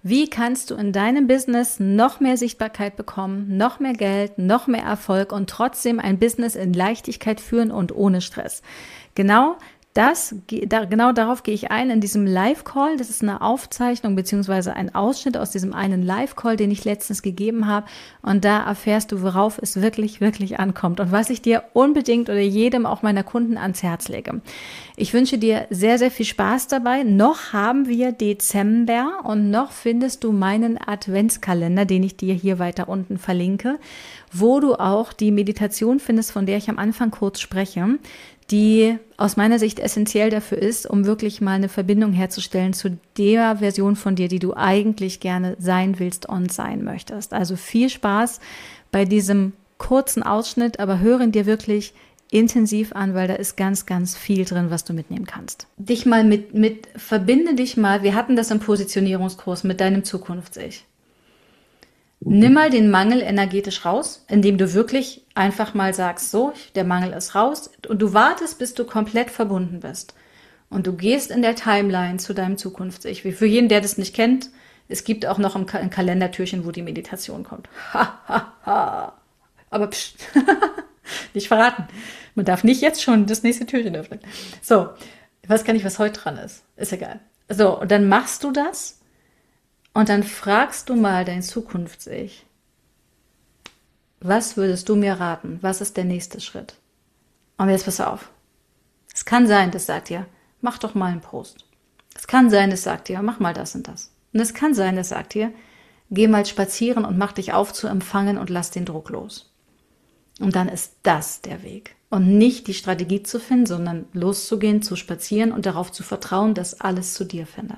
Wie kannst du in deinem Business noch mehr Sichtbarkeit bekommen, noch mehr Geld, noch mehr Erfolg und trotzdem ein Business in Leichtigkeit führen und ohne Stress? Genau darauf gehe ich ein in diesem Live-Call. Das ist eine Aufzeichnung beziehungsweise ein Ausschnitt aus diesem einen Live-Call, den ich letztens gegeben habe. Und da erfährst du, worauf es wirklich, wirklich ankommt und was ich dir unbedingt oder jedem, auch meiner Kunden, ans Herz lege. Ich wünsche dir sehr, sehr viel Spaß dabei. Noch haben wir Dezember und noch findest du meinen Adventskalender, den ich dir hier weiter unten verlinke, wo du auch die Meditation findest, von der ich am Anfang kurz spreche, die aus meiner Sicht essentiell dafür ist, um wirklich mal eine Verbindung herzustellen zu der Version von dir, die du eigentlich gerne sein willst und sein möchtest. Also viel Spaß bei diesem kurzen Ausschnitt, aber höre ihn dir wirklich intensiv an, weil da ist ganz, ganz viel drin, was du mitnehmen kannst. Verbinde dich mal, wir hatten das im Positionierungskurs, mit deinem Zukunfts-Ich. Nimm mal den Mangel energetisch raus, indem du wirklich einfach mal sagst, so, der Mangel ist raus und du wartest, bis du komplett verbunden bist. Und du gehst in der Timeline zu deinem Zukunfts-Ich. Für jeden, der das nicht kennt, es gibt auch noch ein Kalendertürchen, wo die Meditation kommt. Ha, ha, ha. Aber pst, nicht verraten. Man darf nicht jetzt schon das nächste Türchen öffnen. So, ich weiß gar nicht, was heute dran ist. Ist egal. So, und dann machst du das. Und dann fragst du mal dein Zukunfts-Ich, was würdest du mir raten? Was ist der nächste Schritt? Und jetzt pass auf. Es kann sein, das sagt dir, mach doch mal einen Post. Es kann sein, das sagt dir, mach mal das und das. Und es kann sein, das sagt dir, geh mal spazieren und mach dich auf zu empfangen und lass den Druck los. Und dann ist das der Weg. Und nicht die Strategie zu finden, sondern loszugehen, zu spazieren und darauf zu vertrauen, dass alles zu dir findet.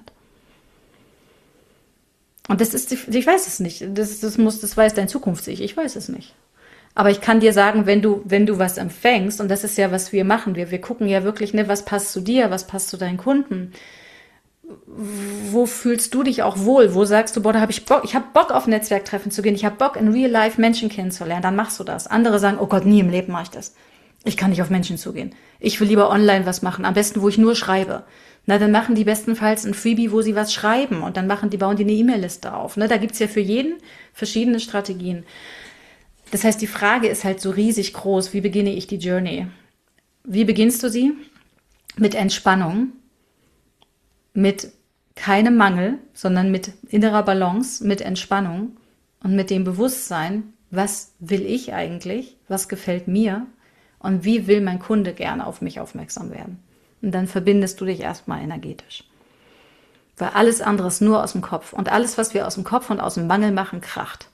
Und das ist, ich weiß es nicht. Das weiß dein Zukunfts-Ich. Ich weiß es nicht. Aber ich kann dir sagen, wenn du was empfängst, und das ist ja, was wir machen, wir gucken ja wirklich, ne, was passt zu dir, was passt zu deinen Kunden. Wo fühlst du dich auch wohl? Wo sagst du, boah, da habe ich Bock, ich habe Bock auf Netzwerktreffen zu gehen, ich habe Bock in Real Life Menschen kennenzulernen, dann machst du das. Andere sagen, oh Gott, nie im Leben mache ich das. Ich kann nicht auf Menschen zugehen. Ich will lieber online was machen, am besten, wo ich nur schreibe. Na, dann machen die bestenfalls ein Freebie, wo sie was schreiben und dann bauen die eine E-Mail-Liste auf. Ne, da gibt's ja für jeden verschiedene Strategien. Das heißt, die Frage ist halt so riesig groß, wie beginne ich die Journey? Wie beginnst du sie? Mit Entspannung, mit keinem Mangel, sondern mit innerer Balance, mit Entspannung und mit dem Bewusstsein, was will ich eigentlich, was gefällt mir und wie will mein Kunde gerne auf mich aufmerksam werden. Und dann verbindest du dich erstmal energetisch. Weil alles andere ist nur aus dem Kopf. Und alles, was wir aus dem Kopf und aus dem Mangel machen, kracht.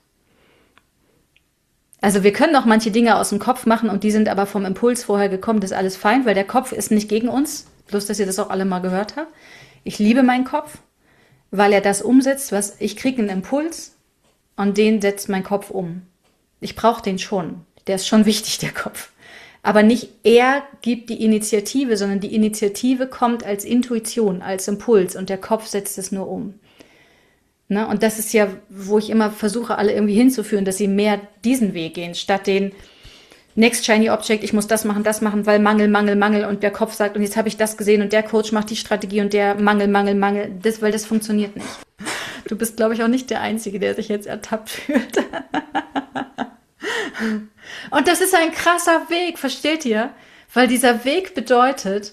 Also wir können auch manche Dinge aus dem Kopf machen und die sind aber vom Impuls vorher gekommen. Das ist alles fein, weil der Kopf ist nicht gegen uns. Bloß, dass ihr das auch alle mal gehört habt. Ich liebe meinen Kopf, weil er das umsetzt, was ich kriege, einen Impuls und den setzt mein Kopf um. Ich brauche den schon. Der ist schon wichtig, der Kopf. Aber nicht er gibt die Initiative, sondern die Initiative kommt als Intuition, als Impuls und der Kopf setzt es nur um. Ne? Und das ist ja, wo ich immer versuche, alle irgendwie hinzuführen, dass sie mehr diesen Weg gehen, statt den Next Shiny Object, ich muss das machen, weil Mangel und der Kopf sagt, und jetzt habe ich das gesehen und der Coach macht die Strategie und der Mangel, weil das funktioniert nicht. Du bist, glaube ich, auch nicht der Einzige, der sich jetzt ertappt fühlt. Und das ist ein krasser Weg, versteht ihr? Weil dieser Weg bedeutet,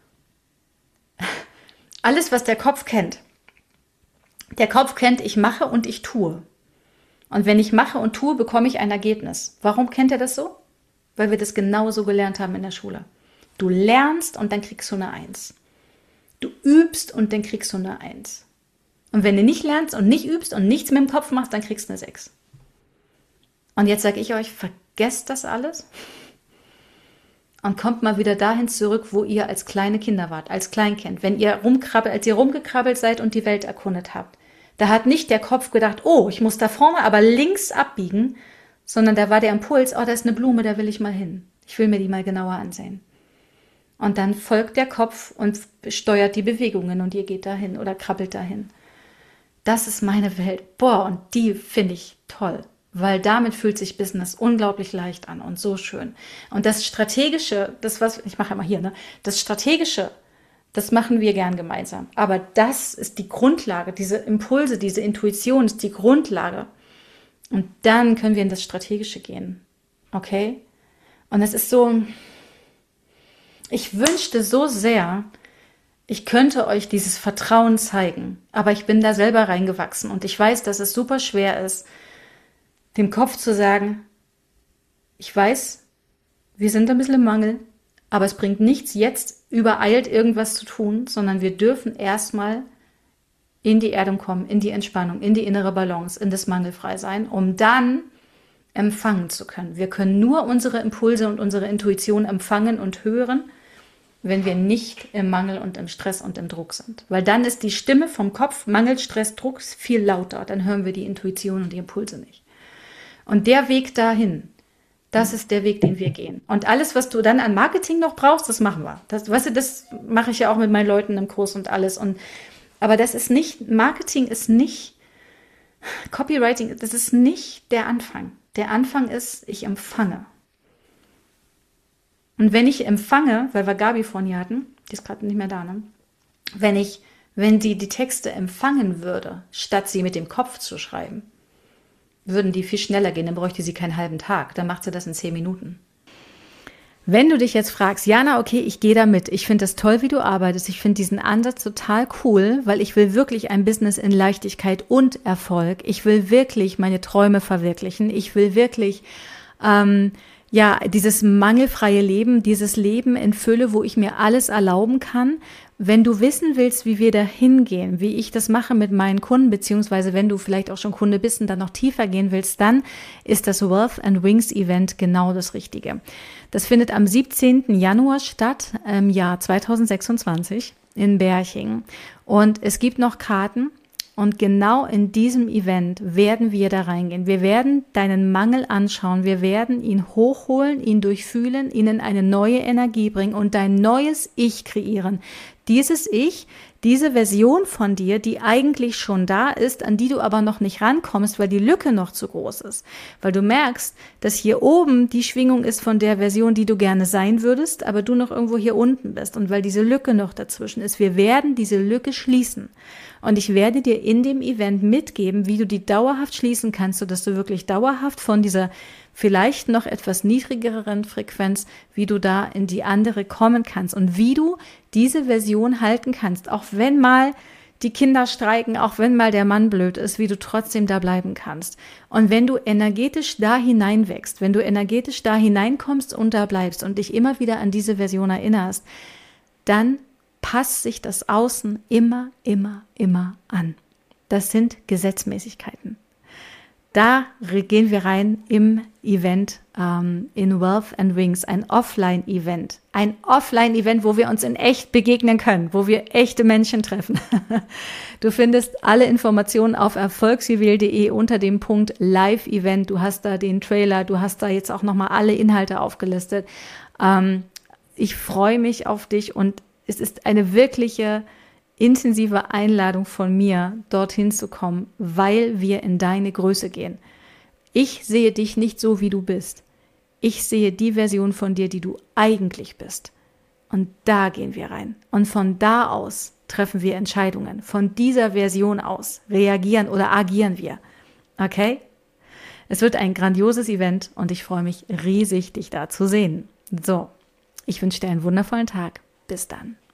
alles, was der Kopf kennt. Der Kopf kennt, ich mache und ich tue. Und wenn ich mache und tue, bekomme ich ein Ergebnis. Warum kennt er das so? Weil wir das genauso gelernt haben in der Schule. Du lernst und dann kriegst du eine 1. Du übst und dann kriegst du eine 1. Und wenn du nicht lernst und nicht übst und nichts mit dem Kopf machst, dann kriegst du eine 6. Und jetzt sage ich euch, vergesst das alles und kommt mal wieder dahin zurück, wo ihr als kleine Kinder wart, als Kleinkind. Als ihr rumgekrabbelt seid und die Welt erkundet habt. Da hat nicht der Kopf gedacht, oh, ich muss da vorne aber links abbiegen, sondern da war der Impuls, oh, da ist eine Blume, da will ich mal hin. Ich will mir die mal genauer ansehen. Und dann folgt der Kopf und steuert die Bewegungen und ihr geht dahin oder krabbelt dahin. Das ist meine Welt. Boah, und die finde ich toll. Weil damit fühlt sich Business unglaublich leicht an und so schön. Und das Strategische, ich mache immer hier, ne? Das Strategische Das machen wir gern gemeinsam. Aber das ist die Grundlage, diese Impulse, diese Intuition ist die Grundlage. Und dann können wir in das Strategische gehen. Okay? Und es ist so, ich wünschte so sehr, ich könnte euch dieses Vertrauen zeigen. Aber ich bin da selber reingewachsen und ich weiß, dass es super schwer ist, dem Kopf zu sagen, ich weiß, wir sind ein bisschen im Mangel, aber es bringt nichts, jetzt übereilt irgendwas zu tun, sondern wir dürfen erstmal in die Erdung kommen, in die Entspannung, in die innere Balance, in das Mangelfreisein, um dann empfangen zu können. Wir können nur unsere Impulse und unsere Intuition empfangen und hören, wenn wir nicht im Mangel und im Stress und im Druck sind. Weil dann ist die Stimme vom Kopf, Mangel, Stress, Druck, viel lauter. Dann hören wir die Intuition und die Impulse nicht. Und der Weg dahin, das ist der Weg, den wir gehen. Und alles, was du dann an Marketing noch brauchst, das machen wir. Das, weißt du, das mache ich ja auch mit meinen Leuten im Kurs und alles. Aber das ist nicht, Marketing ist nicht, Copywriting, das ist nicht der Anfang. Der Anfang ist, ich empfange. Und wenn ich empfange, weil wir Gabi vorhin hier hatten, die ist gerade nicht mehr da, ne? Wenn die Texte empfangen würde, statt sie mit dem Kopf zu schreiben, würden die viel schneller gehen, dann bräuchte sie keinen halben Tag. Dann macht sie das in 10 Minuten. Wenn du dich jetzt fragst, Jana, okay, ich gehe da mit. Ich finde das toll, wie du arbeitest. Ich finde diesen Ansatz total cool, weil ich will wirklich ein Business in Leichtigkeit und Erfolg. Ich will wirklich meine Träume verwirklichen. Ich will wirklich, dieses mangelfreie Leben, dieses Leben in Fülle, wo ich mir alles erlauben kann. Wenn du wissen willst, wie wir da hingehen, wie ich das mache mit meinen Kunden, beziehungsweise wenn du vielleicht auch schon Kunde bist und dann noch tiefer gehen willst, dann ist das Wealth and Wings Event genau das Richtige. Das findet am 17. Januar statt, im Jahr 2026 in Berching. Und es gibt noch Karten. Und genau in diesem Event werden wir da reingehen. Wir werden deinen Mangel anschauen. Wir werden ihn hochholen, ihn durchfühlen, ihn in eine neue Energie bringen und dein neues Ich kreieren. Dieses Ich, diese Version von dir, die eigentlich schon da ist, an die du aber noch nicht rankommst, weil die Lücke noch zu groß ist. Weil du merkst, dass hier oben die Schwingung ist von der Version, die du gerne sein würdest, aber du noch irgendwo hier unten bist. Und weil diese Lücke noch dazwischen ist, wir werden diese Lücke schließen. Und ich werde dir in dem Event mitgeben, wie du die dauerhaft schließen kannst, sodass du wirklich dauerhaft von dieser vielleicht noch etwas niedrigeren Frequenz, wie du da in die andere kommen kannst und wie du diese Version halten kannst, auch wenn mal die Kinder streiken, auch wenn mal der Mann blöd ist, wie du trotzdem da bleiben kannst. Und wenn du energetisch da hineinwächst, wenn du energetisch da hineinkommst und da bleibst und dich immer wieder an diese Version erinnerst, dann passt sich das Außen immer an. Das sind Gesetzmäßigkeiten. Da gehen wir rein im Event in Wealth and Wings, ein Offline-Event. Ein Offline-Event, wo wir uns in echt begegnen können, wo wir echte Menschen treffen. Du findest alle Informationen auf erfolgsjuwel.de unter dem Punkt Live-Event. Du hast da den Trailer, du hast da jetzt auch nochmal alle Inhalte aufgelistet. Ich freue mich auf dich und es ist eine wirkliche intensive Einladung von mir, dorthin zu kommen, weil wir in deine Größe gehen. Ich sehe dich nicht so, wie du bist. Ich sehe die Version von dir, die du eigentlich bist. Und da gehen wir rein. Und von da aus treffen wir Entscheidungen. Von dieser Version aus reagieren oder agieren wir. Okay? Es wird ein grandioses Event und ich freue mich riesig, dich da zu sehen. So, ich wünsche dir einen wundervollen Tag. Bis dann.